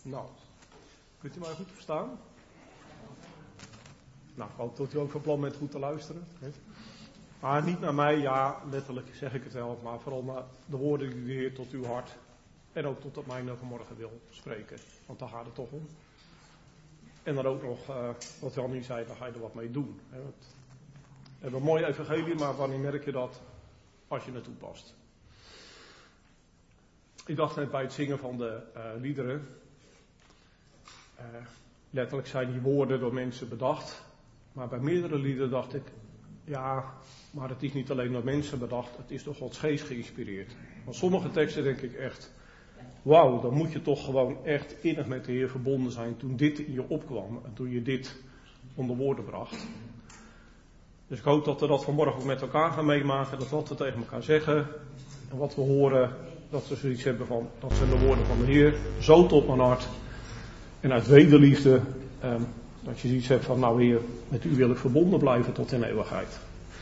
Nou, kunt u mij goed verstaan? Nou, ik hoop dat u ook van plan bent goed te luisteren. Maar niet naar mij, ja, letterlijk zeg ik het wel, maar vooral naar de woorden die de Heer tot uw hart en ook tot mij vanmorgen wil spreken. Want daar gaat het toch om. En dan ook nog, wat Jan nu zei, daar ga je er wat mee doen. We hebben een mooi evangelie, maar wanneer merk je dat? Als je het toepast. Ik dacht net bij het zingen van de liederen. Letterlijk zijn die woorden door mensen bedacht. Maar bij meerdere liederen dacht ik, ja, maar het is niet alleen door mensen bedacht, het is door Gods geest geïnspireerd. Want sommige teksten denk ik echt, wauw, dan moet je toch gewoon echt innig met de Heer verbonden zijn toen dit in je opkwam en toen je dit onder woorden bracht. Dus ik hoop dat we dat vanmorgen ook met elkaar gaan meemaken, dat wat we tegen elkaar zeggen en wat we horen, dat we zoiets hebben van, dat zijn de woorden van de Heer, zo tot mijn hart. En uit wederliefde, dat je zoiets hebt van, nou Heer, met u wil ik verbonden blijven tot in eeuwigheid.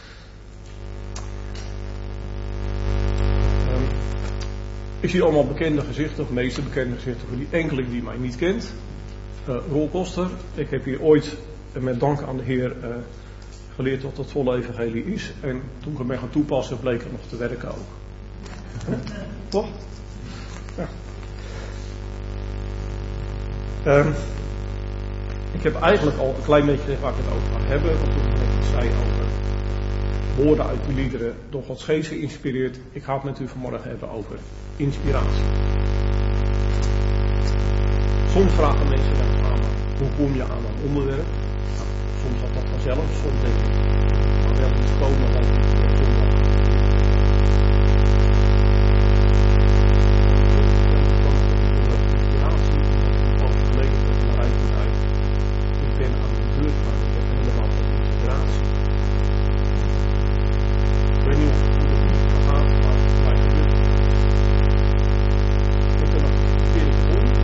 Ik zie allemaal bekende gezichten, of meeste bekende gezichten, voor die enkele die mij niet kent. Roel Koster, ik heb hier ooit met dank aan de Heer geleerd wat het volle evangelie is. En toen ik het ben gaan toepassen, bleek het nog te werken ook. Toch? Ja. Ik heb eigenlijk al een klein beetje gezegd waar ik het over ga hebben. Want toen ik iets zei over woorden uit de liederen door Gods geest geïnspireerd. Ik ga het met u vanmorgen hebben over inspiratie. Soms vragen mensen wel eens aan, hoe kom je aan een onderwerp? Nou, soms gaat dat vanzelf, soms denk ik, maar wel iets komen want ik ben zondag. Inspiratie, dat is een geleden dat ik naar uit uit. Ik ben aan de deur gegaan, ik heb helemaal geen inspiratie. Ik weet niet hoe het niet gegaan, maar bij de deur. Ik ben nog een keer begonnen.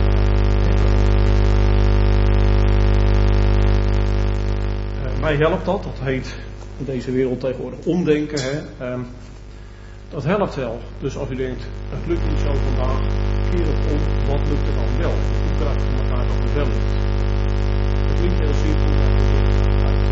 Mij helpt dat heet in deze wereld tegenwoordig omdenken. Dat helpt wel. Dus als u denkt, het lukt niet zo vandaag, keer het om, wat lukt er dan wel? Hoe krijg je elkaar dat het wel lukt? Het klinkt heel simpel, maar het lukt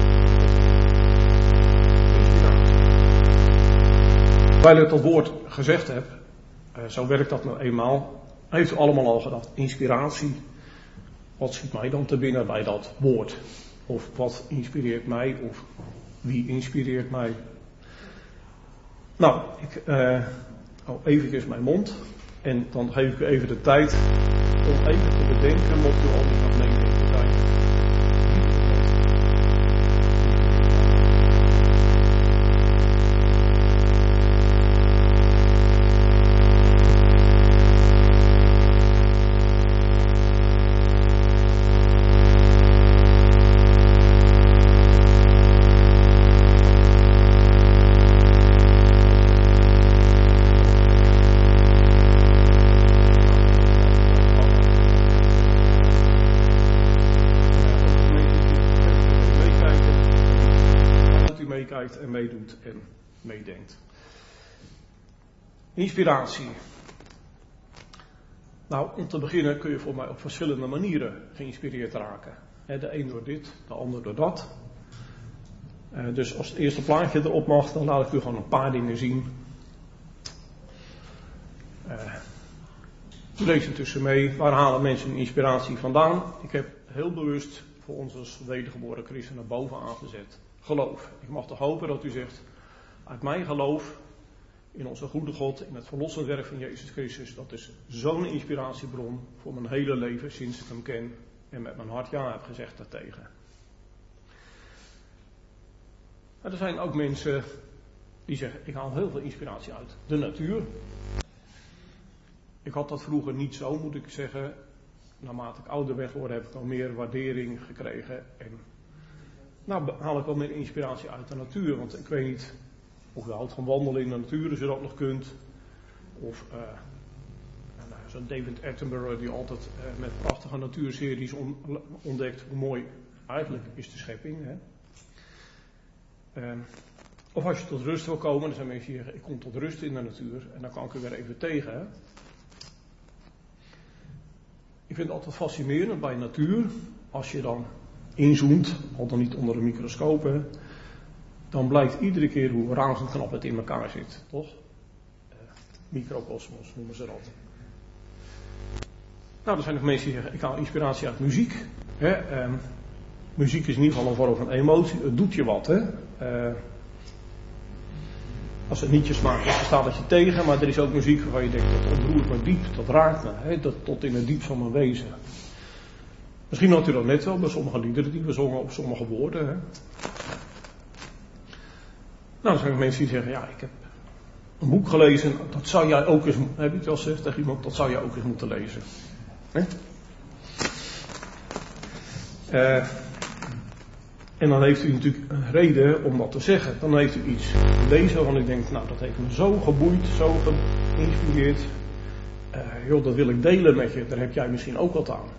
inspiratie. Terwijl ik dat woord gezegd heb, zo werkt dat nou eenmaal, heeft u allemaal al gedacht, inspiratie, wat schiet mij dan te binnen bij dat woord? Of wat inspireert mij? Of wie inspireert mij? Nou, ik hou eventjes mijn mond. En dan geef ik u even de tijd om even te bedenken, mocht u al niet nog meedenken zijn. En meedoet en meedenkt. Inspiratie. Nou, om te beginnen kun je voor mij op verschillende manieren geïnspireerd raken. De een door dit, de ander door dat. Dus als het eerste plaatje erop mag, dan laat ik u gewoon een paar dingen zien. Lees intussen mee, waar halen mensen hun inspiratie vandaan? Ik heb heel bewust voor ons als wedergeboren christenen bovenaan gezet. Geloof. Ik mag toch hopen dat u zegt, uit mijn geloof in onze goede God, in het verlossend werk van Jezus Christus, dat is zo'n inspiratiebron voor mijn hele leven sinds ik hem ken en met mijn hart ja heb gezegd daartegen. Maar er zijn ook mensen die zeggen, ik haal heel veel inspiratie uit de natuur. Ik had dat vroeger niet zo, moet ik zeggen. Naarmate ik ouder ben geworden heb ik al meer waardering gekregen en nou haal ik wel meer inspiratie uit de natuur, want ik weet niet of je houdt van wandelen in de natuur, als je dat nog kunt. Of zo'n David Attenborough die altijd met prachtige natuurseries ontdekt hoe mooi eigenlijk is de schepping. Hè? Of als je tot rust wil komen, dan zijn mensen die zeggen, ik kom tot rust in de natuur en dan kan ik er weer even tegen. Hè? Ik vind vind het altijd fascinerend bij natuur. Als je dan inzoomt, al dan niet onder een microscoop, hè, dan blijkt iedere keer hoe razend knap het in elkaar zit, toch? Microcosmos noemen ze dat. Nou, er zijn nog mensen die zeggen, ik haal inspiratie uit muziek. Hè? Muziek is in ieder geval een vorm van emotie, het doet je wat. Hè? Als het niet je smaakt, dan staat het je tegen, maar er is ook muziek waarvan je denkt, dat ontroert me diep, dat raakt me, hè? Dat tot in het diep van mijn wezen. Misschien had u dat net wel bij sommige liederen die we zongen op sommige woorden. Hè? Nou, er zijn mensen die zeggen, ja, ik heb een boek gelezen, dat zou jij ook eens, heb je het wel gezegd tegen iemand, dat zou jij ook eens moeten lezen. Hè? En dan heeft u natuurlijk een reden om dat te zeggen. Dan heeft u iets gelezen waarvan u denkt, nou dat heeft me zo geboeid, zo geïnspireerd. Joh, dat wil ik delen met je, daar heb jij misschien ook wat aan.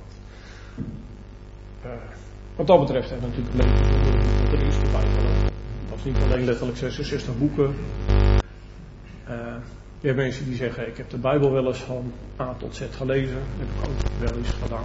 Wat dat betreft hebben we natuurlijk een leven tot er is de Bijbel. Dat is niet alleen letterlijk 66 boeken. Je hebt mensen die zeggen, ik heb de Bijbel wel eens van A tot Z gelezen. Dat heb ik ook wel eens gedaan.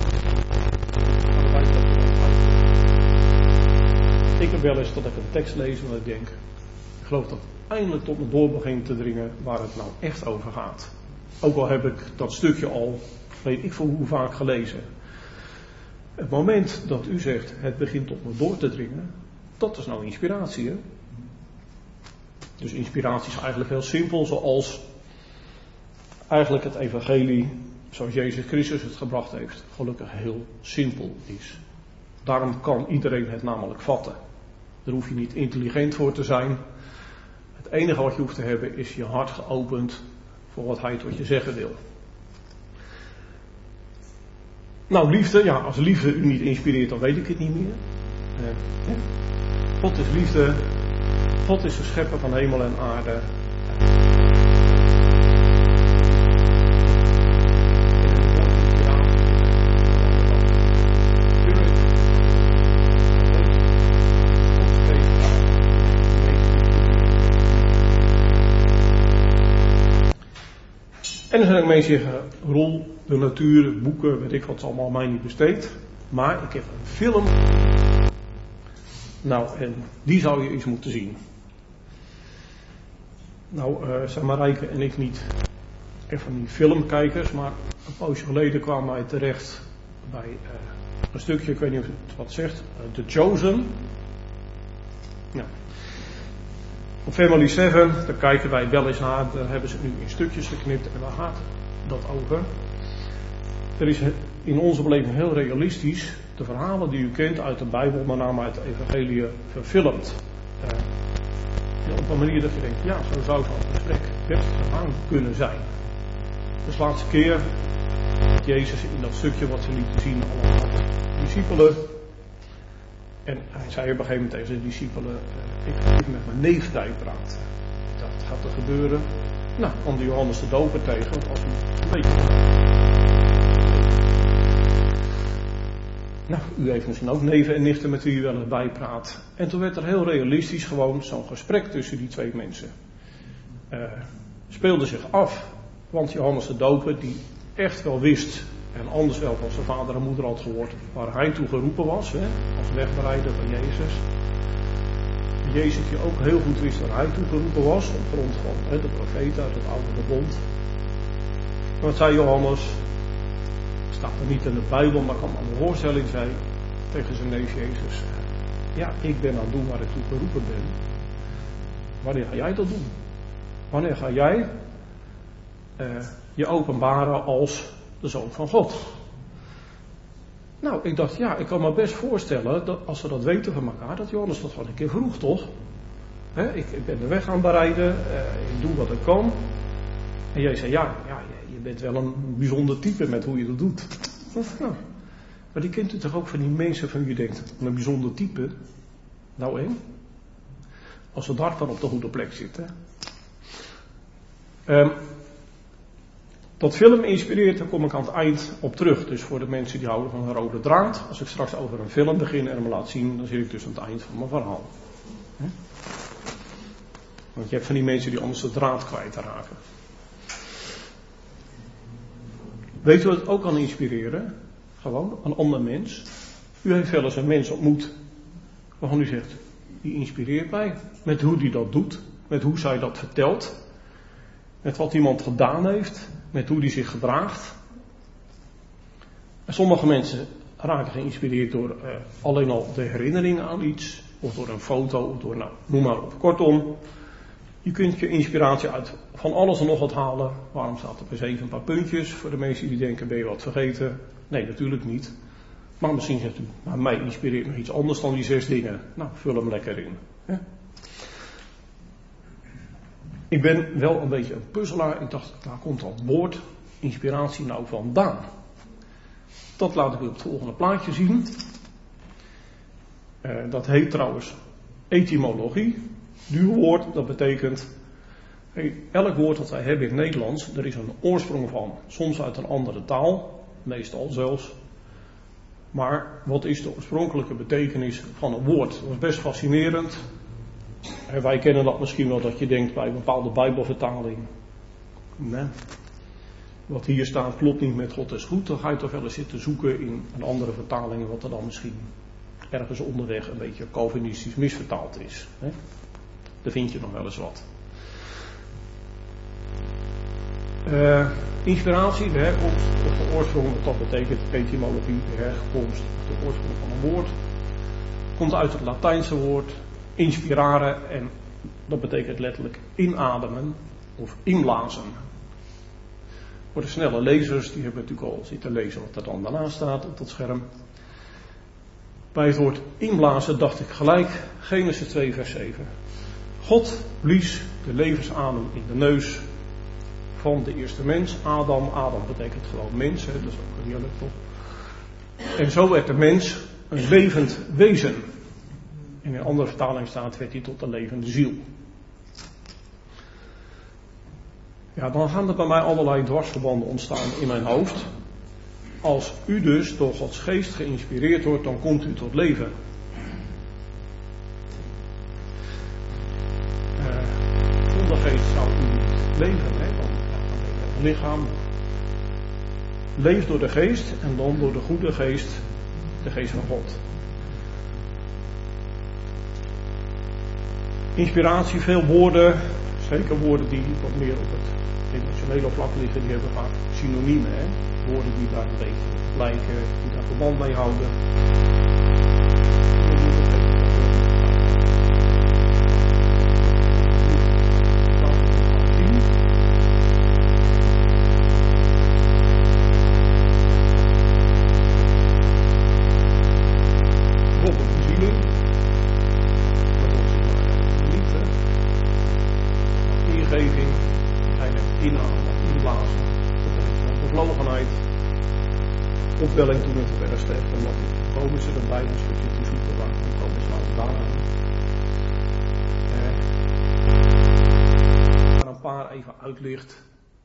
Ik heb wel eens dat ik een tekst lees en dat ik denk, ik geloof dat het eindelijk tot me door begint te dringen waar het nou echt over gaat. Ook al heb ik dat stukje al, weet ik veel hoe vaak gelezen. Het moment dat u zegt, het begint tot me door te dringen, dat is nou inspiratie, hè? Dus inspiratie is eigenlijk heel simpel, zoals eigenlijk het evangelie, zoals Jezus Christus het gebracht heeft, gelukkig heel simpel is. Daarom kan iedereen het namelijk vatten. Daar hoef je niet intelligent voor te zijn. Het enige wat je hoeft te hebben is je hart geopend voor wat hij tot je zeggen wil. Nou, liefde, ja, als liefde u niet inspireert, dan weet ik het niet meer. God is liefde. God is de schepper van hemel en aarde. En er zijn ook mensen die zeggen, Roel, de natuur, boeken, weet ik wat, is allemaal mij niet besteed. Maar ik heb een film. Nou, en die zou je eens moeten zien. Nou, zijn Marijke en ik niet echt van die filmkijkers, maar een poosje geleden kwamen wij terecht bij een stukje, ik weet niet of het wat zegt, The Chosen. Nou, op Family 7, daar kijken wij wel eens naar, daar hebben ze nu in stukjes geknipt en waar gaat dat over? Er is in onze beleving heel realistisch de verhalen die u kent uit de Bijbel, met name uit de evangelie, verfilmd. En op een manier dat je denkt, ja, zo zou zo'n gesprek best gegaan kunnen zijn. Dus de laatste keer dat Jezus in dat stukje wat ze lieten zien allemaal discipelen. En hij zei op een gegeven moment tegen zijn discipelen, ik ga even met mijn neef praten. Dat gaat er gebeuren. Nou, kwam de Johannes de Doper tegen, want als u een beetje... Nou, u heeft misschien ook neven en nichten met wie u wel eens bijpraat. En toen werd er heel realistisch gewoon zo'n gesprek tussen die twee mensen. Speelde zich af, want Johannes de Doper, die echt wel wist, en anders wel van zijn vader en moeder had gehoord, waar hij toe geroepen was, hè, als wegbereider van Jezus. Jezus die ook heel goed wist waar hij toe geroepen was, op grond van de profeten uit het oude verbond. Wat zei Johannes? Staat er niet in de Bijbel, maar kan aan de voorstelling zijn tegen zijn neef Jezus. Ja, ik ben aan het doen waar ik toe geroepen ben. Wanneer ga jij dat doen? Wanneer ga jij je openbaren als de Zoon van God? Nou, ik dacht, ja, ik kan me best voorstellen dat als we dat weten van elkaar, dat Johannes dat gewoon een keer vroeg, toch? Ik ben de weg aan het bereiden, ik doe wat ik kan. En jij zei, ja, je bent wel een bijzonder type met hoe je dat doet. Nou, maar die kent u toch ook van die mensen van wie je denkt, een bijzonder type? Nou één. Als het hart dan op de goede plek zit, hè. Dat film inspireert, daar kom ik aan het eind op terug. Dus voor de mensen die houden van een rode draad. Als ik straks over een film begin en hem laat zien, dan zit ik dus aan het eind van mijn verhaal. Want je hebt van die mensen die anders de draad kwijtraken. Weet u wat het ook kan inspireren? Gewoon, een ander mens. U heeft wel eens een mens ontmoet waarvan u zegt, die inspireert mij. Met hoe die dat doet, met hoe zij dat vertelt. Met wat iemand gedaan heeft, met hoe die zich gedraagt. En sommige mensen raken geïnspireerd door alleen al de herinnering aan iets. Of door een foto, of door, nou, noem maar op. Kortom, je kunt je inspiratie uit van alles en nog wat halen. Waarom staat er per 7 een paar puntjes? Voor de mensen die denken, ben je wat vergeten? Nee, natuurlijk niet. Maar misschien zegt u, maar mij inspireert nog iets anders dan die 6 dingen. Nou, vul hem lekker in. Hè? Ik ben wel een beetje een puzzelaar. Ik dacht, waar komt dat woord inspiratie nou vandaan? Dat laat ik u op het volgende plaatje zien. Dat heet trouwens etymologie. Duur woord, dat betekent, elk woord dat wij hebben in het Nederlands, er is een oorsprong van. Soms uit een andere taal, meestal zelfs. Maar wat is de oorspronkelijke betekenis van een woord? Dat is best fascinerend. En wij kennen dat misschien wel, dat je denkt bij een bepaalde Bijbelvertaling. Nee. Wat hier staat klopt niet met God is goed. Dan ga je toch wel eens zitten zoeken in een andere vertaling, wat er dan misschien ergens onderweg een beetje Calvinistisch misvertaald is. Hè? Daar vind je nog wel eens wat. Inspiratie, de herkomst of de oorsprong, wat dat betekent, etymologie, de herkomst of de oorsprong van een woord, komt uit het Latijnse woord inspirare en dat betekent letterlijk inademen of inblazen. Voor de snelle lezers, die hebben natuurlijk al zitten lezen wat er dan daarna staat op dat scherm. Bij het woord inblazen dacht ik gelijk, Genesis 2 vers 7. God blies de levensadem in de neus van de eerste mens, Adam. Adam betekent gewoon mens, hè, dat is ook een heerlijk toch. En zo werd de mens een levend wezen. In een andere vertaling staat, werd hij tot een levende ziel. Ja, dan gaan er bij mij allerlei dwarsverbanden ontstaan in mijn hoofd. Als u dus door Gods geest geïnspireerd wordt, dan komt u tot leven. Zonder geest zou u niet leven, hè? Dan ben je een lichaam. Leef door de geest en dan door de goede geest, de geest van God. Inspiratie, veel woorden, zeker woorden die wat meer op het emotionele vlak liggen, die hebben vaak synoniemen, hè? Woorden die daar een beetje op lijken, die daar verband mee houden. Opwelling toen het verder slecht en dan komen ze erbij een stukje te zoeken waar dan komen ze nou daar aan. Maar een paar even uitlicht.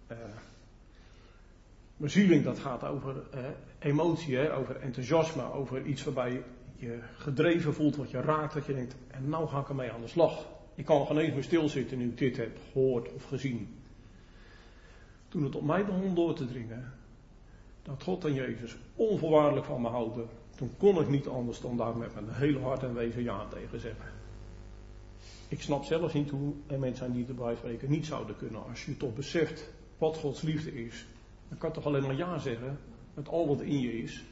Bezieling, dat gaat over emotie, hè, over enthousiasme, over iets waarbij je gedreven voelt, wat je raakt, dat je denkt, en nou ga ik ermee aan de slag. Ik kan geen eens meer stilzitten nu ik dit heb gehoord of gezien. Toen het op mij begon door te dringen, dat God en Jezus onvoorwaardelijk van me houden, toen kon ik niet anders dan daar met mijn hele hart en wezen ja tegen zeggen. Ik snap zelfs niet hoe er mensen zijn die erbij spreken niet zouden kunnen. Als je toch beseft wat Gods liefde is, dan kan je toch alleen maar ja zeggen met al wat in je is.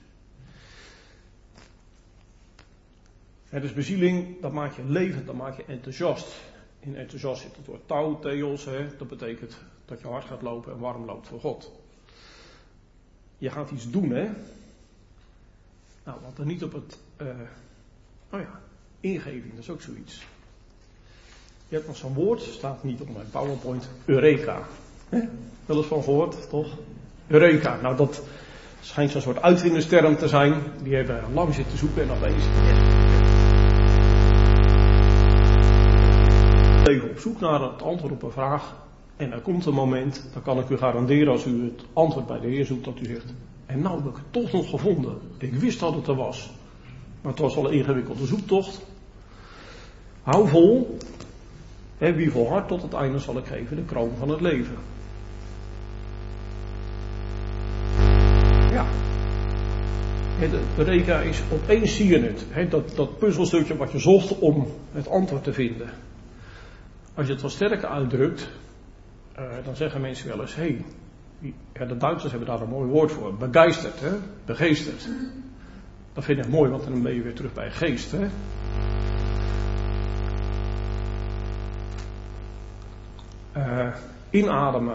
Dus bezieling, dat maakt je levend, dat maakt je enthousiast. In enthousiast zit het woord tau, theos, dat betekent dat je hard gaat lopen en warm loopt voor God. Je gaat iets doen, hè. Nou, wat er niet op het... ingeving, dat is ook zoiets. Je hebt nog zo'n woord, staat niet op mijn PowerPoint, Eureka. Wel eens van gehoord, toch? Eureka, nou dat schijnt zo'n soort uitvindersterm te zijn. Die hebben lang zitten zoeken en opeens... Even op zoek naar het antwoord op een vraag. En er komt een moment, dan kan ik u garanderen als u het antwoord bij de Heer zoekt, dat u zegt, en nou heb ik het toch nog gevonden. Ik wist dat het er was. Maar het was wel een ingewikkelde zoektocht. Hou vol. Wie volhardt tot het einde zal ik geven de kroon van het leven. Ja. De Reka is opeens zie je het. Dat puzzelstukje wat je zocht om het antwoord te vinden. Als je het wat sterker uitdrukt, dan zeggen mensen wel eens, de Duitsers hebben daar een mooi woord voor. Begeisterd, begeesterd. Dat vind ik mooi, want dan ben je weer terug bij geest, hè. Inademen.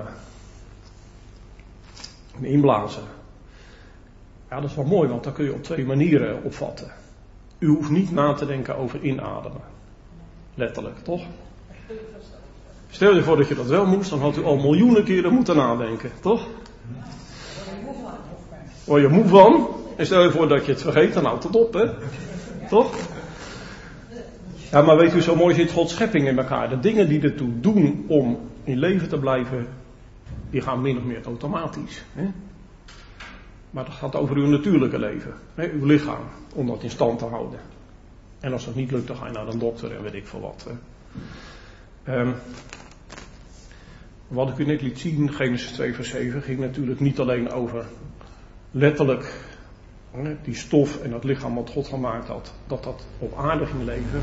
En inblazen. Ja, dat is wel mooi, want dat kun je op 2 manieren opvatten. U hoeft niet na te denken over inademen. Letterlijk, toch? Stel je voor dat je dat wel moest, dan had u al miljoenen keren moeten nadenken, toch? Word je moe van? En stel je voor dat je het vergeet, dan houdt het op, hè? Toch? Ja, maar weet u, zo mooi zit Gods schepping in elkaar. De dingen die ertoe doen om in leven te blijven, die gaan min of meer automatisch. Hè? Maar dat gaat over uw natuurlijke leven. Hè? Uw lichaam, om dat in stand te houden. En als dat niet lukt, dan ga je naar een dokter en weet ik veel wat. Hè? Wat ik u net liet zien, Genesis 2 vers 7, ging natuurlijk niet alleen over letterlijk die stof en dat lichaam wat God gemaakt had, dat op aarde ging leven.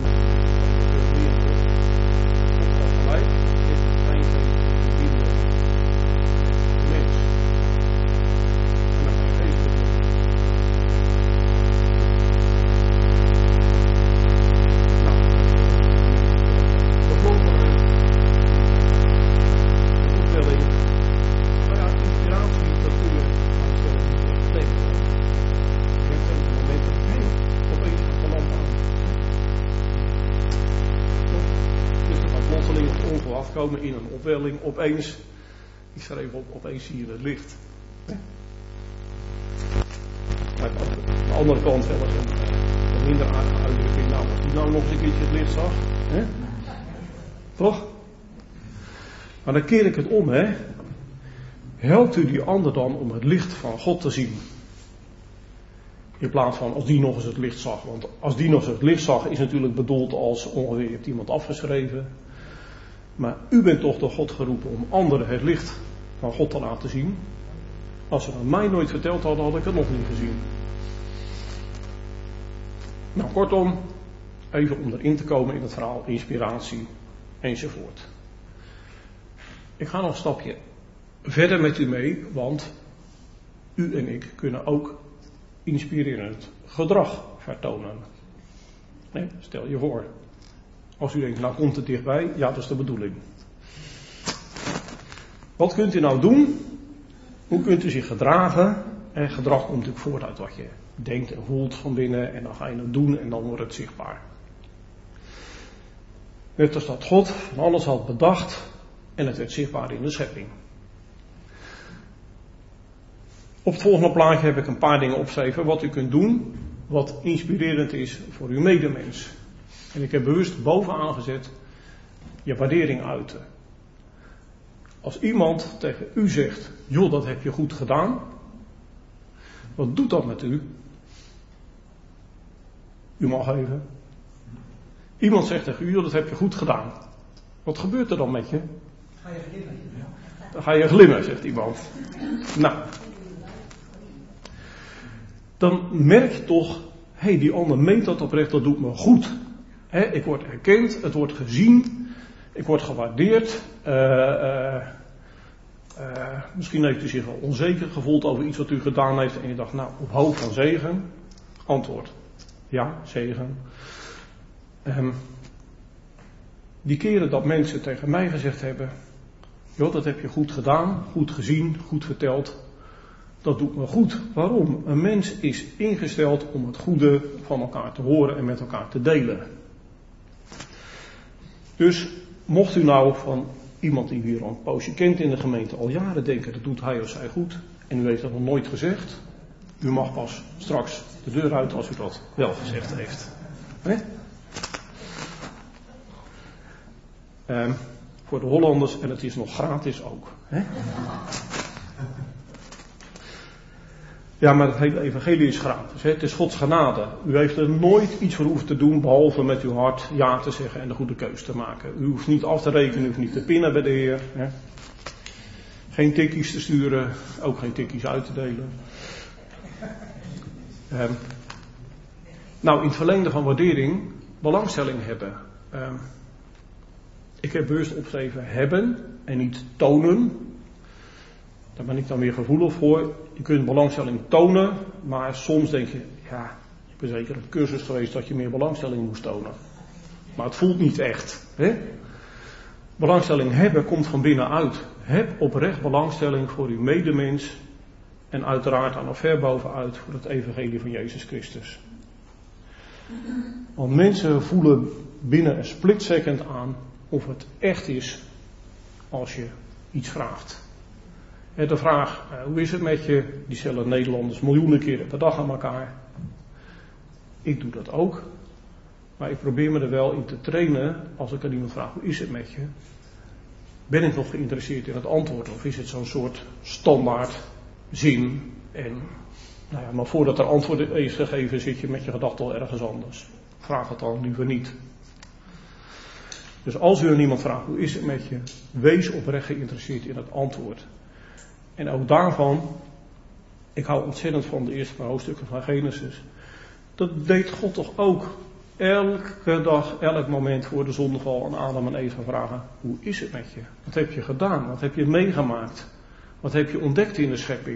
Komen in een opwelling, opeens, ik schreef op, opeens zie je het licht. Maar aan de andere kant wel eens een minder aardige uitdrukking, nou, als die nou nog eens een keertje het licht zag, hè? Toch? Maar dan keer ik het om, hè. Helpt u die ander dan om het licht van God te zien? In plaats van als die nog eens het licht zag. Want als die nog eens het licht zag, is natuurlijk bedoeld als ongeveer je hebt iemand afgeschreven. Maar u bent toch door God geroepen om anderen het licht van God te laten zien. Als ze het mij nooit verteld hadden, had ik het nog niet gezien. Nou, kortom, even om erin te komen in het verhaal, inspiratie enzovoort. Ik ga nog een stapje verder met u mee, want u en ik kunnen ook inspirerend gedrag vertonen. Nee, stel je voor. Als u denkt, nou komt het dichtbij, ja, dat is de bedoeling. Wat kunt u nou doen? Hoe kunt u zich gedragen? En gedrag komt natuurlijk voort uit wat je denkt en voelt van binnen. En dan ga je het doen en dan wordt het zichtbaar. Net als dat God van alles had bedacht en het werd zichtbaar in de schepping. Op het volgende plaatje heb ik een paar dingen opgeschreven wat u kunt doen. Wat inspirerend is voor uw medemens. En ik heb bewust bovenaan gezet je waardering uiten. Als iemand tegen u zegt, joh, dat heb je goed gedaan. Wat doet dat met u? U mag even. Iemand zegt tegen u, joh, dat heb je goed gedaan. Wat gebeurt er dan met je? Ga je glimmen. Dan ga je glimmen, zegt iemand. Nou. Dan merk je toch, die ander meent dat oprecht, dat doet me goed. Ik word erkend, het wordt gezien, ik word gewaardeerd. Misschien heeft u zich wel onzeker gevoeld over iets wat u gedaan heeft en je dacht, nou, op hoop van zegen. Antwoord, ja, zegen. Die keren dat mensen tegen mij gezegd hebben, joh, dat heb je goed gedaan, goed gezien, goed verteld. Dat doet me goed. Waarom? Een mens is ingesteld om het goede van elkaar te horen en met elkaar te delen. Dus mocht u nou van iemand die u hier al een poosje kent in de gemeente al jaren denken, dat doet hij of zij goed, en u heeft dat nog nooit gezegd, u mag pas straks de deur uit als u dat wel gezegd heeft. Voor de Hollanders, en het is nog gratis ook. Ja, maar het hele evangelie is gratis. Het is Gods genade. U heeft er nooit iets voor hoeven te doen, behalve met uw hart ja te zeggen en de goede keus te maken. U hoeft niet af te rekenen, u hoeft niet te pinnen bij de Heer. Geen tikkies te sturen, ook geen tikkies uit te delen. Nou, in het verlengde van waardering, belangstelling hebben. Ik heb bewust opgeschreven hebben en niet tonen. Daar ben ik dan weer gevoelig voor. Je kunt belangstelling tonen, maar soms denk je, ja, ik ben zeker op cursus geweest dat je meer belangstelling moest tonen. Maar het voelt niet echt. Hè? Belangstelling hebben komt van binnenuit. Heb oprecht belangstelling voor uw medemens en uiteraard aan nog ver bovenuit voor het evangelie van Jezus Christus. Want mensen voelen binnen een split second aan of het echt is als je iets vraagt. De vraag, hoe is het met je? Die stellen Nederlanders miljoenen keren per dag aan elkaar. Ik doe dat ook. Maar ik probeer me er wel in te trainen als ik aan iemand vraag, hoe is het met je? Ben ik nog geïnteresseerd in het antwoord? Of is het zo'n soort standaard zin? En, nou ja, maar voordat er antwoord is gegeven, zit je met je gedachten al ergens anders. Vraag het dan liever niet. Dus als u aan iemand vraagt, hoe is het met je? Wees oprecht geïnteresseerd in het antwoord. En ook daarvan, ik hou ontzettend van de eerste paar hoofdstukken van Genesis. Dat deed God toch ook. Elke dag, elk moment voor de zondeval aan Adam en Eva vragen, hoe is het met je? Wat heb je gedaan? Wat heb je meegemaakt? Wat heb je ontdekt in de schepping?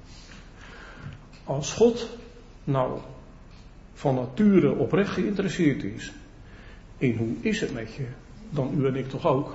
Als God nou van nature oprecht geïnteresseerd is in hoe is het met je, dan u en ik toch ook.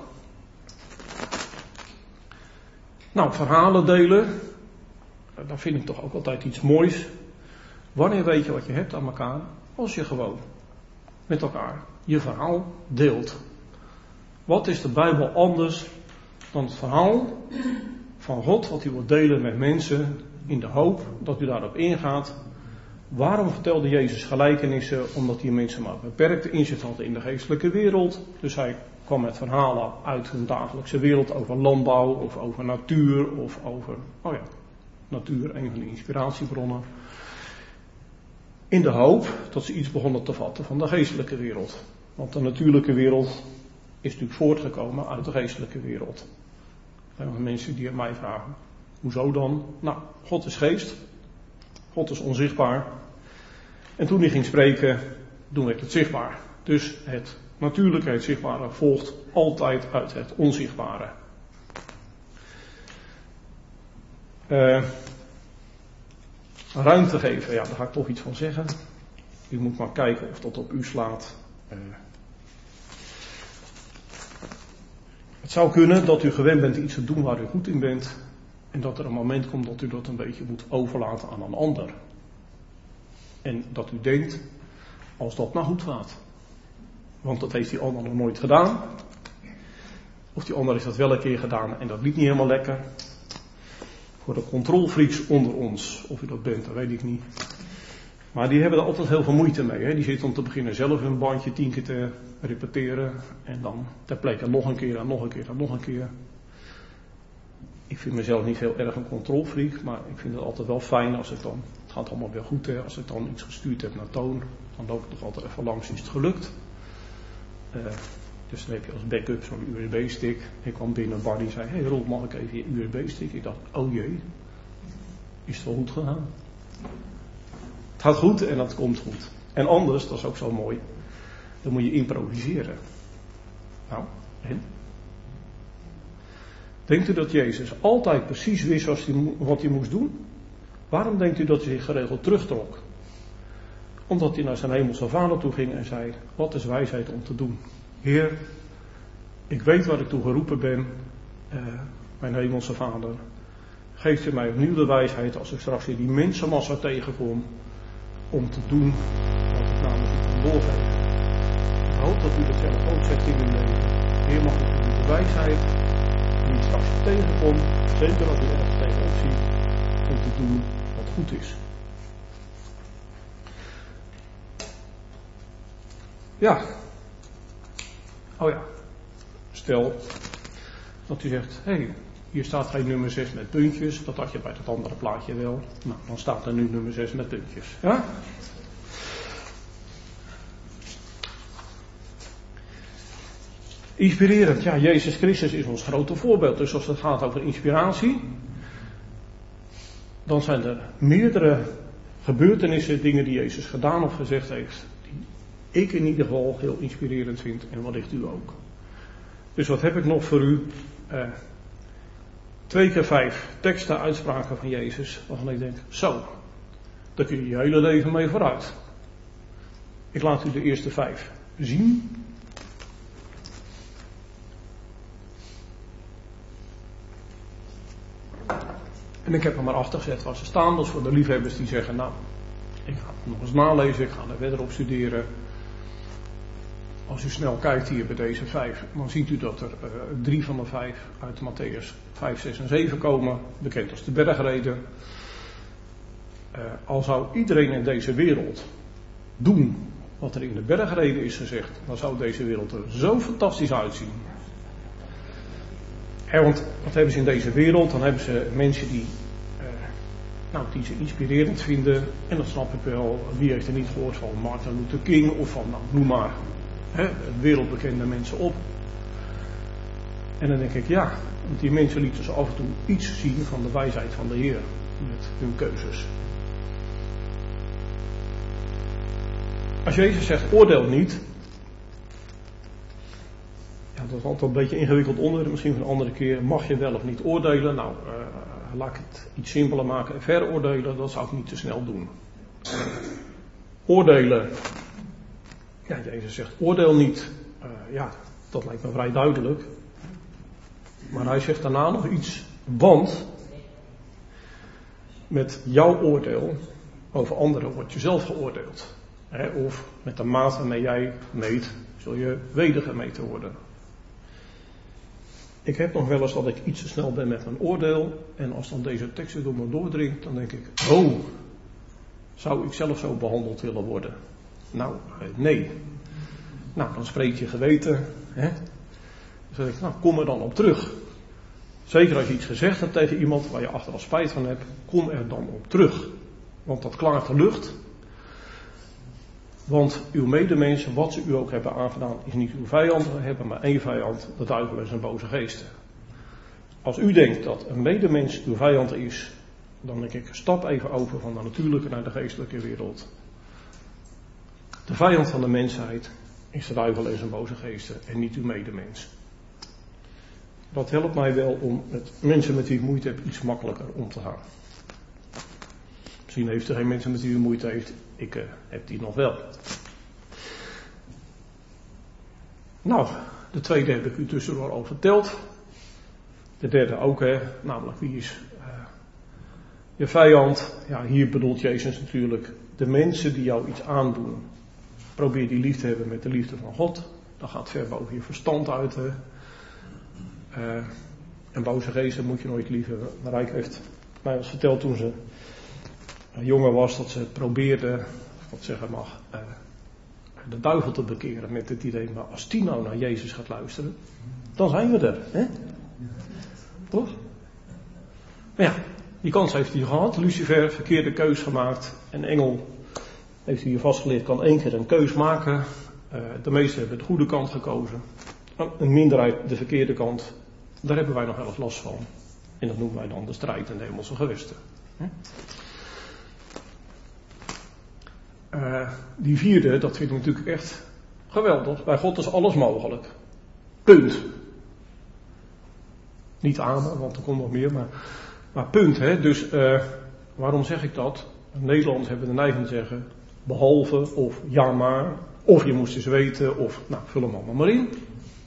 Nou, verhalen delen, dat vind ik toch ook altijd iets moois. Wanneer weet je wat je hebt aan elkaar? Als je gewoon met elkaar je verhaal deelt. Wat is de Bijbel anders dan het verhaal van God wat u wilt delen met mensen in de hoop dat u daarop ingaat? Waarom vertelde Jezus gelijkenissen? Omdat die mensen maar beperkte inzicht hadden in de geestelijke wereld. Dus hij kwam met verhalen uit hun dagelijkse wereld over landbouw of over natuur of over, natuur, een van de inspiratiebronnen. In de hoop dat ze iets begonnen te vatten van de geestelijke wereld. Want de natuurlijke wereld is natuurlijk voortgekomen uit de geestelijke wereld. Er zijn mensen die aan mij vragen, hoezo dan? Nou, God is geest. God is onzichtbaar. En toen hij ging spreken, toen werd het zichtbaar. Dus het natuurlijke, het zichtbare, volgt altijd uit het onzichtbare. Ruimte geven, ja, daar ga ik toch iets van zeggen. U moet maar kijken of dat op u slaat. Het zou kunnen dat u gewend bent iets te doen waar u goed in bent. En dat er een moment komt dat u dat een beetje moet overlaten aan een ander. En dat u denkt, als dat nou goed gaat. Want dat heeft die ander nog nooit gedaan. Of die ander heeft dat wel een keer gedaan en dat liep niet helemaal lekker. Voor de controlfreaks onder ons, of u dat bent, dat weet ik niet. Maar die hebben er altijd heel veel moeite mee. Hè? Die zitten om te beginnen zelf hun bandje 10 keer te repeteren. En dan ter plekke nog een keer en nog een keer en nog een keer. Ik vind mezelf niet heel erg een controlfreak, maar ik vind het altijd wel fijn als ik dan, het gaat allemaal weer goed hè, als ik dan iets gestuurd heb naar toon, dan loop ik toch altijd even langs, is het gelukt. Dus dan heb je als backup zo'n USB-stick. Ik kwam binnen, Barney zei, hey Rob, mag ik even je USB-stick? Ik dacht, oh jee, is het wel goed gegaan? Het gaat goed en dat komt goed. En anders, dat is ook zo mooi, dan moet je improviseren. Nou, en? Denkt u dat Jezus altijd precies wist wat hij moest doen? Waarom denkt u dat hij zich geregeld terugtrok? Omdat hij naar zijn hemelse vader toe ging en zei, wat is wijsheid om te doen? Heer, ik weet waar ik toe geroepen ben, mijn hemelse vader. Geeft u mij opnieuw de wijsheid als ik straks weer die mensenmassa tegenkom, om te doen wat ik namelijk u kan doorgeven. Ik hoop dat u dat zelf ook zegt in uw leven. Heer, mag ik u de wijsheid die ik straks tegenkom, zeker als u ergens tegenop ziet, om te doen wat goed is. Ja. Oh ja. Stel dat u zegt, hé, hier staat geen nummer 6 met puntjes. Dat had je bij het andere plaatje wel. Nou, dan staat er nu nummer 6 met puntjes. Ja? Inspirerend. Ja, Jezus Christus is ons grote voorbeeld. Dus als het gaat over inspiratie, dan zijn er meerdere gebeurtenissen, dingen die Jezus gedaan of gezegd heeft, die ik in ieder geval heel inspirerend vind en wellicht u ook. Dus wat heb ik nog voor u? 2 keer 5 teksten, uitspraken van Jezus, waarvan ik denk, zo, daar kun je je hele leven mee vooruit. Ik laat u de eerste 5 zien. En ik heb er maar achter gezet waar ze staan. Dus voor de liefhebbers die zeggen, nou, ik ga het nog eens nalezen, ik ga er verder op studeren. Als u snel kijkt hier bij deze 5, dan ziet u dat er 3 van de 5 uit Mattheüs 5, 6 en 7 komen. Bekend als de bergreden. Al zou iedereen in deze wereld doen wat er in de bergreden is gezegd, dan zou deze wereld er zo fantastisch uitzien. Want wat hebben ze in deze wereld? Dan hebben ze mensen die ze inspirerend vinden. En dan snap ik wel, wie heeft er niet gehoord van Martin Luther King of van, nou, noem maar, wereldbekende mensen op. En dan denk ik, ja, want die mensen lieten ze af en toe iets zien van de wijsheid van de Heer met hun keuzes. Als Jezus zegt, oordeel niet. Ja, dat is altijd een beetje een ingewikkeld onderwerp. Misschien voor een andere keer. Mag je wel of niet oordelen? Nou, laat ik het iets simpeler maken. Veroordelen, dat zou ik niet te snel doen. Oordelen. Ja, Jezus zegt, oordeel niet. Ja, dat lijkt me vrij duidelijk. Maar hij zegt daarna nog iets. Want met jouw oordeel over anderen wordt je zelf geoordeeld. Of met de maat waarmee jij meet, zul je wedergemeten worden. Ik heb nog wel eens dat ik iets te snel ben met mijn oordeel. En als dan deze tekst door me doordringt, dan denk ik, oh, zou ik zelf zo behandeld willen worden? Nou, nee. Nou, dan spreekt je geweten. Dan zeg ik, nou, kom er dan op terug. Zeker als je iets gezegd hebt tegen iemand waar je achteraf spijt van hebt, kom er dan op terug. Want dat klaart de lucht. Want uw medemensen, wat ze u ook hebben aangedaan, is niet uw vijand. We hebben maar één vijand, de duivel en zijn boze geesten. Als u denkt dat een medemens uw vijand is, dan denk ik, stap even over van de natuurlijke naar de geestelijke wereld. De vijand van de mensheid is de duivel en zijn boze geesten en niet uw medemens. Dat helpt mij wel om met mensen met wie ik moeite heb iets makkelijker om te gaan. Misschien heeft er geen mensen met wie u moeite heeft. Ik heb die nog wel. Nou, de tweede heb ik u tussendoor al verteld. De derde ook, namelijk wie is je vijand. Ja, hier bedoelt Jezus natuurlijk de mensen die jou iets aandoen. Probeer die lief te hebben met de liefde van God. Dat gaat ver boven je verstand uit. En boze geesten moet je nooit lief hebben. Marijke heeft mij eens verteld toen ze jonger was, dat ze probeerde, wat zeggen mag, de duivel te bekeren met het idee, maar als die nou naar Jezus gaat luisteren, dan zijn we er, hè? Toch? Maar ja, die kans heeft hij gehad. Lucifer, verkeerde keus gemaakt. En engel, heeft hij hier vastgeleerd, kan 1 keer een keus maken. De meesten hebben de goede kant gekozen. Een minderheid de verkeerde kant. Daar hebben wij nog wel eens last van. En dat noemen wij dan de strijd in de hemelse gewesten. Die vierde, dat vind ik natuurlijk echt geweldig. Bij God is alles mogelijk. Punt. Niet aan, want er komt nog meer, maar punt. Hè? Dus waarom zeg ik dat? In Nederland hebben we de neiging te zeggen, behalve of ja maar, of je moest eens weten, of nou, vul hem allemaal maar in.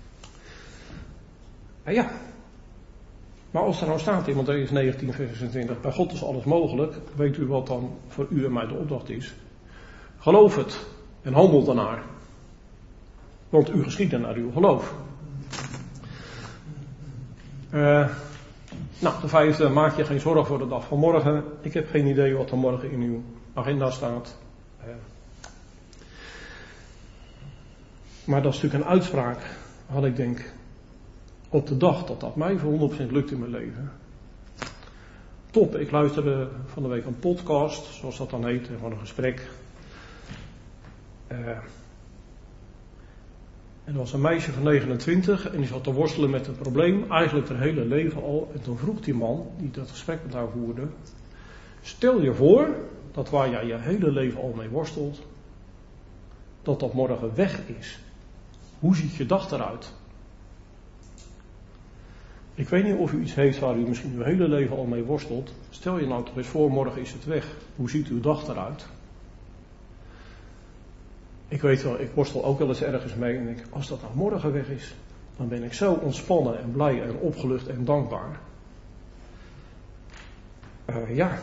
Ja. Maar als er nou staat in Mattheüs 19, vers 26, bij God is alles mogelijk, weet u wat dan voor u en mij de opdracht is? Geloof het en handel daarnaar. Want u geschieden naar uw geloof. Nou, de vijfde, maak je geen zorgen voor de dag van morgen. Ik heb geen idee wat er morgen in uw agenda staat. Maar dat is natuurlijk een uitspraak, wat ik denk, op de dag dat dat mij voor 100% lukt in mijn leven. Top, ik luisterde van de week een podcast, zoals dat dan heet, van een gesprek. En er was een meisje van 29 en die zat te worstelen met een probleem, eigenlijk haar hele leven al. En toen vroeg die man, die dat gesprek met haar voerde, stel je voor dat waar jij je hele leven al mee worstelt, dat morgen weg is. Hoe ziet je dag eruit? Ik weet niet of u iets heeft waar u misschien uw hele leven al mee worstelt. Stel je nou toch eens voor, morgen is het weg. Hoe ziet uw dag eruit? Ik weet wel, ik worstel ook wel eens ergens mee en denk, als dat nou morgen weg is, dan ben ik zo ontspannen en blij en opgelucht en dankbaar. Ja,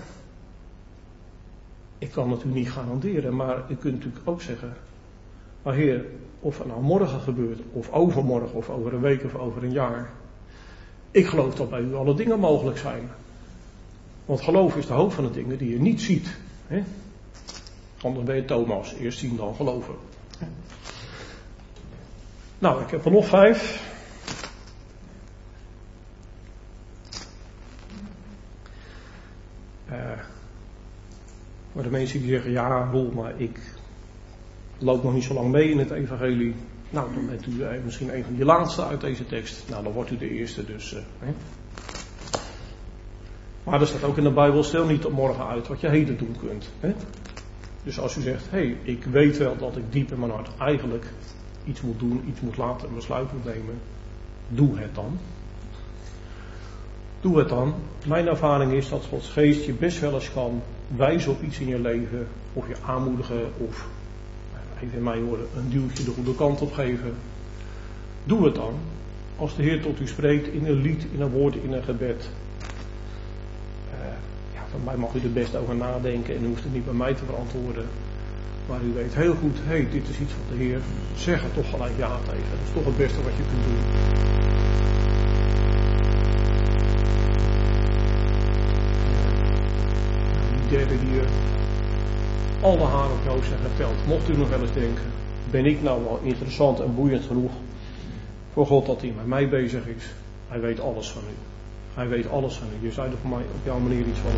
ik kan het u niet garanderen, maar u kunt natuurlijk ook zeggen, maar Heer, of het nou morgen gebeurt, of overmorgen, of over een week, of over een jaar. Ik geloof dat bij u alle dingen mogelijk zijn. Want geloof is de hoop van de dingen die je niet ziet. Hè? Anders ben je Thomas, eerst zien dan geloven. Nou, ik heb er nog 5. Maar de mensen die zeggen, ja Roel, maar ik loop nog niet zo lang mee in het evangelie. Nou, dan bent u misschien een van die laatste uit deze tekst. Nou, dan wordt u de eerste dus. Hè. Maar er staat ook in de Bijbel, stel niet tot morgen uit wat je heden doen kunt. Hè. Dus als u zegt, hé, ik weet wel dat ik diep in mijn hart eigenlijk iets moet doen, iets moet laten, een besluit moet nemen. Doe het dan. Doe het dan. Mijn ervaring is dat Gods geest je best wel eens kan wijzen op iets in je leven. Of je aanmoedigen of, even in mijn woorden, een duwtje de goede kant op geven. Doe het dan. Als de Heer tot u spreekt in een lied, in een woord, in een gebed. Van mij mag u er best over nadenken en u hoeft het niet bij mij te verantwoorden. Maar u weet heel goed, dit is iets van de Heer. Zeg er toch gelijk ja tegen. Dat is toch het beste wat je kunt doen. Die derde die alle haren op jou zijn geteld. Mocht u nog wel eens denken, ben ik nou wel interessant en boeiend genoeg voor God dat hij met mij bezig is. Hij weet alles van u. Hij weet alles van u. Je zei er voor mij op jouw manier iets van.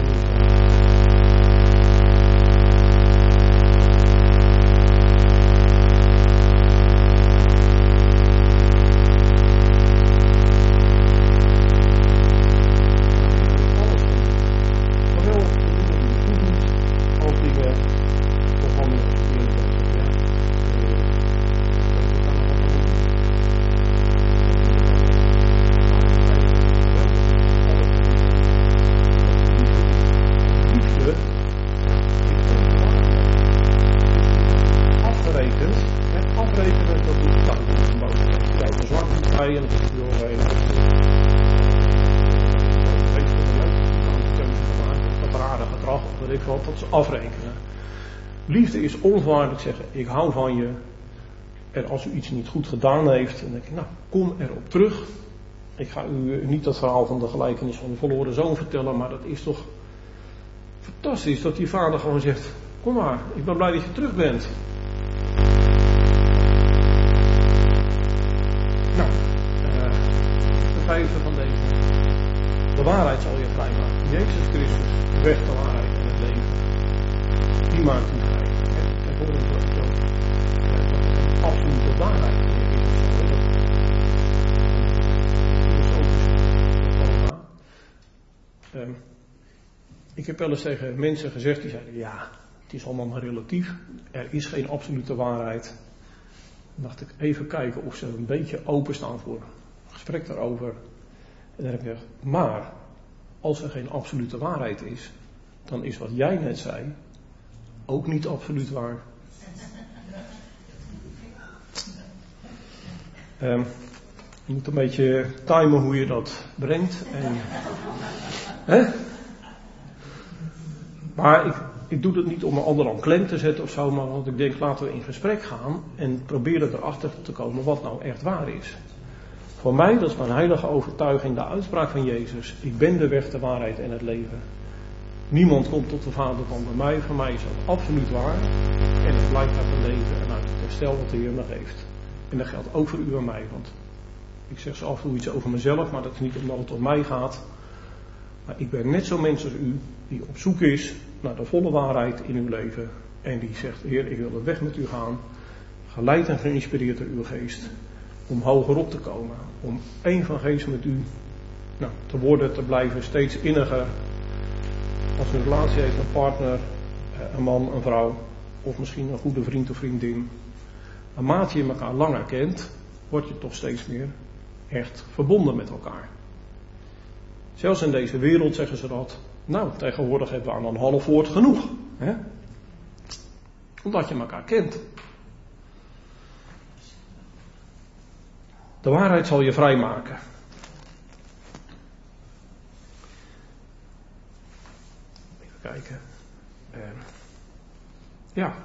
Afrekenen. Liefde is onvoorwaardelijk zeggen, ik hou van je. En als u iets niet goed gedaan heeft, dan denk ik, nou, kom erop terug. Ik ga u niet dat verhaal van de gelijkenis van de verloren zoon vertellen, maar dat is toch fantastisch dat die vader gewoon zegt, kom maar, ik ben blij dat je terug bent. Nou, de vijfde van deze. De waarheid zal je vrijmaken. Jezus Christus, de weg, de waarheid en het leven. Die maakt u vrij. En voor ons ook dat is een absolute waarheid. Ik heb wel eens tegen mensen gezegd die zeiden, ja, het is allemaal maar relatief. Er is geen absolute waarheid. Dan dacht ik even kijken of ze een beetje openstaan voor een gesprek daarover. En dan heb ik gezegd, maar als er geen absolute waarheid is, dan is wat jij net zei ook niet absoluut waar. Je moet een beetje timen hoe je dat brengt. Hè? Maar ik doe het niet om een ander aan klem te zetten of zo, maar want ik denk, laten we in gesprek gaan en proberen erachter te komen wat nou echt waar is. Voor mij, dat is mijn heilige overtuiging, de uitspraak van Jezus. Ik ben de weg, de waarheid en het leven. Niemand komt tot de Vader dan bij mij. Voor mij is dat absoluut waar. En het blijkt uit het leven en uit het herstel wat de Heer me geeft. En dat geldt ook voor u en mij. Want ik zeg zo af en toe iets over mezelf, maar dat is niet omdat het om mij gaat. Maar ik ben net zo'n mens als u, die op zoek is naar de volle waarheid in uw leven. En die zegt, Heer, ik wil de weg met u gaan. Geleid en geïnspireerd door uw geest. Om hoger op te komen. Om één van geest met u te worden, te blijven, steeds inniger. Als u een relatie heeft, een partner, een man, een vrouw, of misschien een goede vriend of vriendin. Naarmate je elkaar langer kent, word je toch steeds meer echt verbonden met elkaar. Zelfs in deze wereld zeggen ze dat. Nou, tegenwoordig hebben we aan een half woord genoeg. Hè? Omdat je elkaar kent. De waarheid zal je vrijmaken. Even kijken. Ja.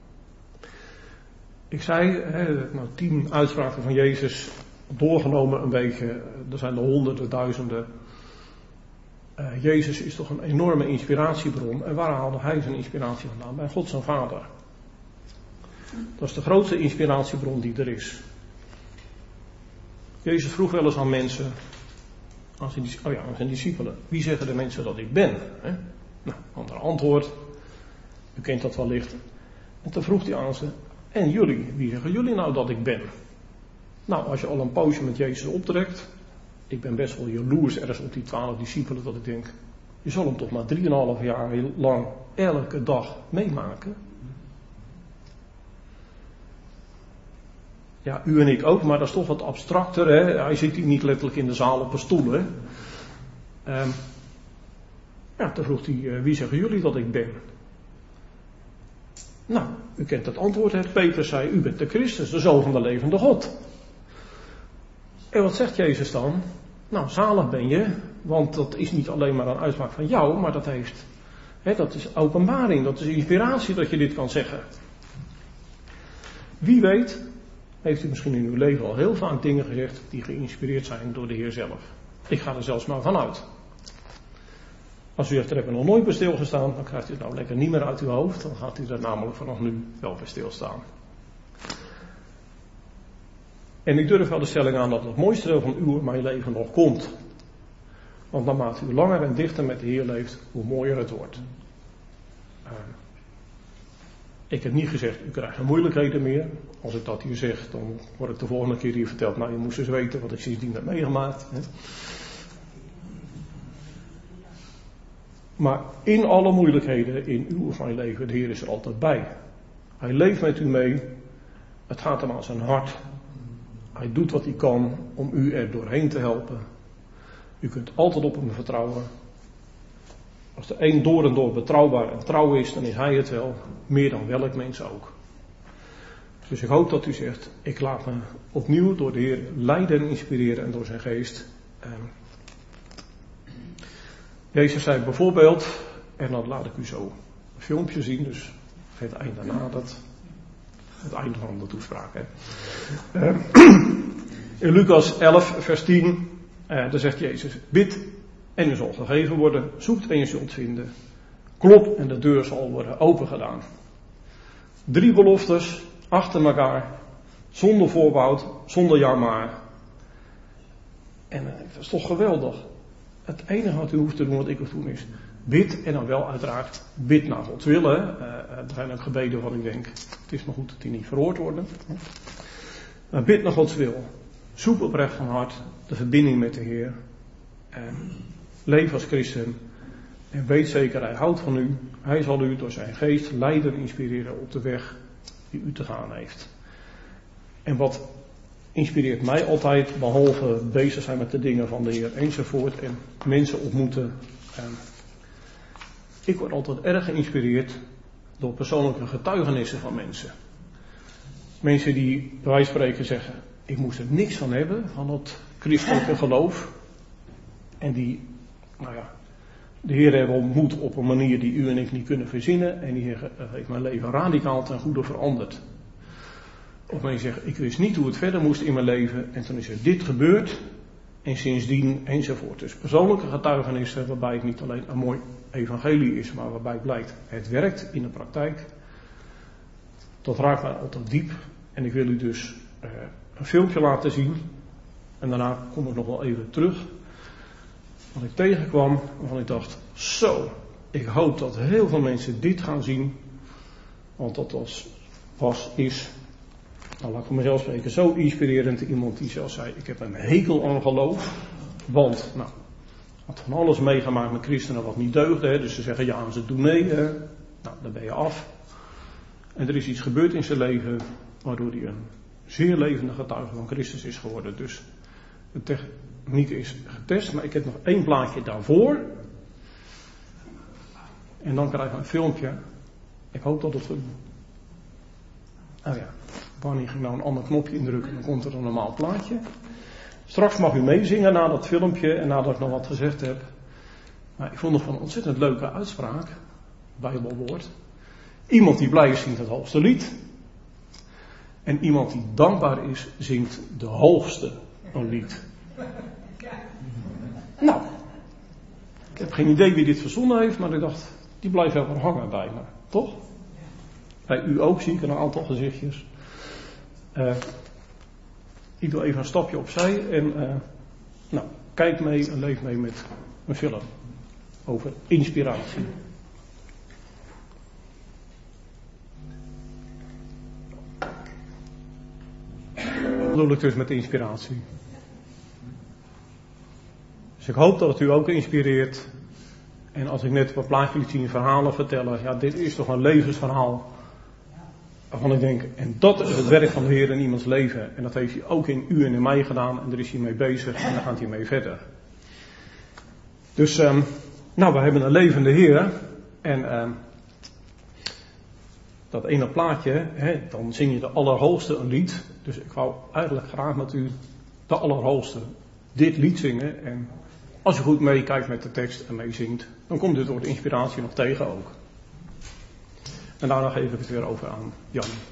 Ik zei, 10 uitspraken van Jezus doorgenomen een beetje. Er zijn er honderden, duizenden. Jezus is toch een enorme inspiratiebron. En waar haalde hij zijn inspiratie vandaan? Bij God zijn Vader. Dat is de grootste inspiratiebron die er is. Jezus vroeg wel eens aan mensen, aan zijn discipelen, wie zeggen de mensen dat ik ben? Hè? Nou, ander antwoord, u kent dat wellicht. En toen vroeg hij aan ze, en jullie, wie zeggen jullie nou dat ik ben? Nou, als je al een poosje met Jezus optrekt, ik ben best wel jaloers ergens op die 12 discipelen, dat ik denk, je zal hem toch maar 3,5 jaar lang elke dag meemaken. Ja, u en ik ook, maar dat is toch wat abstracter. Hè? Hij zit hier niet letterlijk in de zaal op een stoel. Hè? Toen vroeg hij, wie zeggen jullie dat ik ben? Nou, u kent het antwoord. Hè? Petrus zei, u bent de Christus, de Zoon van de levende God. En wat zegt Jezus dan? Nou, zalig ben je, want dat is niet alleen maar een uitspraak van jou, maar dat is openbaring, dat is inspiratie dat je dit kan zeggen. Wie weet, heeft u misschien in uw leven al heel vaak dingen gezegd die geïnspireerd zijn door de Heer zelf. Ik ga er zelfs maar vanuit. Als u zegt, er heb ik nog nooit bij stilgestaan, dan krijgt u het nou lekker niet meer uit uw hoofd. Dan gaat u er namelijk vanaf nu wel bij stilstaan. En ik durf wel de stelling aan dat het mooiste deel van uw en mijn leven nog komt. Want naarmate u langer en dichter met de Heer leeft, hoe mooier het wordt. Ik heb niet gezegd, u krijgt geen moeilijkheden meer. Als ik dat hier zeg, dan word ik de volgende keer hier verteld, nou je moest eens weten wat ik sindsdien heb meegemaakt. Hè. Maar in alle moeilijkheden in uw of mijn leven, de Heer is er altijd bij. Hij leeft met u mee. Het gaat hem aan zijn hart. Hij doet wat hij kan om u er doorheen te helpen. U kunt altijd op hem vertrouwen. Als de een door en door betrouwbaar en trouw is, dan is hij het wel. Meer dan welk mens ook. Dus ik hoop dat u zegt, ik laat me opnieuw door de Heer leiden en inspireren en door zijn geest. Jezus zei bijvoorbeeld, en dan laat ik u zo een filmpje zien, dus het einde nadert. Het einde van de toespraak. Hè. In Lucas 11 vers 10, daar zegt Jezus, bid en u zal gegeven worden, zoekt en je zult vinden, klop en de deur zal worden opengedaan. 3 beloftes achter elkaar, zonder voorbehoud, zonder ja maar. En dat is toch geweldig. Het enige wat u hoeft te doen, wat ik hoef te doen is, bid en dan wel uiteraard, bid naar Gods wil. Er zijn ook gebeden van ik denk, het is maar goed dat die niet verhoord worden. Maar bid naar Gods wil. Zoek oprecht van hart de verbinding met de Heer. Leef als christen. En weet zeker, hij houdt van u. Hij zal u door zijn geest leiden en inspireren op de weg die u te gaan heeft. En wat inspireert mij altijd, behalve bezig zijn met de dingen van de Heer enzovoort en mensen ontmoeten. Ik word altijd erg geïnspireerd door persoonlijke getuigenissen van mensen. Mensen die bij wijze van spreken zeggen, ik moest er niks van hebben, van het christelijke geloof. En die, de Heer hebben ontmoet op een manier die u en ik niet kunnen verzinnen. En die heeft mijn leven radicaal ten goede veranderd. Of mensen zeggen, ik wist niet hoe het verder moest in mijn leven. En toen is er dit gebeurd. En sindsdien enzovoort. Dus persoonlijke getuigenissen waarbij het niet alleen een mooi evangelie is. Maar waarbij blijkt, het werkt in de praktijk. Dat raakt mij altijd diep. En ik wil u dus een filmpje laten zien. En daarna kom ik nog wel even terug. Wat ik tegenkwam, waarvan ik dacht, zo, ik hoop dat heel veel mensen dit gaan zien. Want dat is, nou laat ik voor mezelf spreken, zo inspirerend. Iemand die zelfs zei, ik heb een hekel aan geloof. Want, had van alles meegemaakt met christenen wat niet deugde. Hè, dus ze zeggen, ja, ze doen mee. Nou, dan ben je af. En er is iets gebeurd in zijn leven, waardoor hij een zeer levende getuige van Christus is geworden. Dus de techniek is getest, maar ik heb nog 1 plaatje daarvoor. En dan krijgen we een filmpje. Ik hoop dat het... Oh ja, wanneer ging nou een ander knopje indrukken, dan komt er een normaal plaatje. Straks mag u meezingen na dat filmpje en nadat ik nog wat gezegd heb. Maar ik vond nog van een ontzettend leuke uitspraak, Bijbelwoord. Iemand die blij is, zingt het hoogste lied. En iemand die dankbaar is, zingt de hoogste een lied. Nou, ik heb geen idee wie dit verzonnen heeft, maar ik dacht, die blijft wel hangen bij me, toch? Bij u ook zie ik een aantal gezichtjes. Ik doe even een stapje opzij en kijk mee en leef mee met een film over inspiratie. Dat bedoel ik dus met inspiratie. Dus ik hoop dat het u ook inspireert. En als ik net op een plaatje liet zien verhalen vertellen, ja, dit is toch een levensverhaal. Waarvan ik denk, en dat is het werk van de Heer in iemands leven. En dat heeft hij ook in u en in mij gedaan. En daar is hij mee bezig en daar gaat hij mee verder. Dus, we hebben een levende Heer. En dat ene plaatje, dan zing je de Allerhoogste een lied. Dus ik wou eigenlijk graag met u de Allerhoogste dit lied zingen. En als je goed meekijkt met de tekst en meezingt, dan komt dit woord inspiratie nog tegen ook. En daarna geef ik het weer over aan Jan.